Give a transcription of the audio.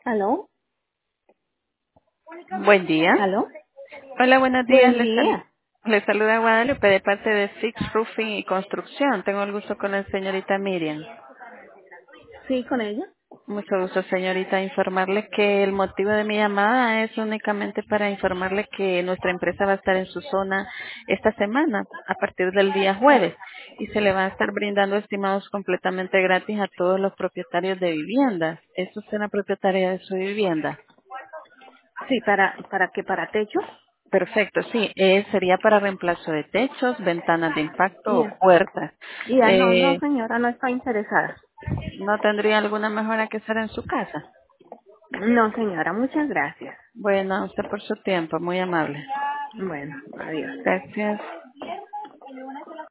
¿Aló? Buen día. ¿Aló? Hola, buenos días. Buen día. Le saluda Guadalupe de parte de Six Roofing y Construcción. Tengo el gusto con la señorita Miriam. Sí, con ella. Mucho gusto, señorita. Informarle que el motivo de mi llamada es únicamente para informarle que nuestra empresa va a estar en su zona esta semana, a partir del día jueves, y se le va a estar brindando estimados completamente gratis a todos los propietarios de viviendas. ¿Es usted una propietaria de su vivienda? Sí, ¿para qué? ¿Para techo? Perfecto, sí, sería para reemplazo de techos, ventanas de impacto o Ya. puertas. Ya, no, no, Eh, señora, no está interesada. ¿No tendría alguna mejora que hacer en su casa? No, señora, muchas gracias. Bueno, a usted por su tiempo, muy amable. Bueno, adiós. Gracias.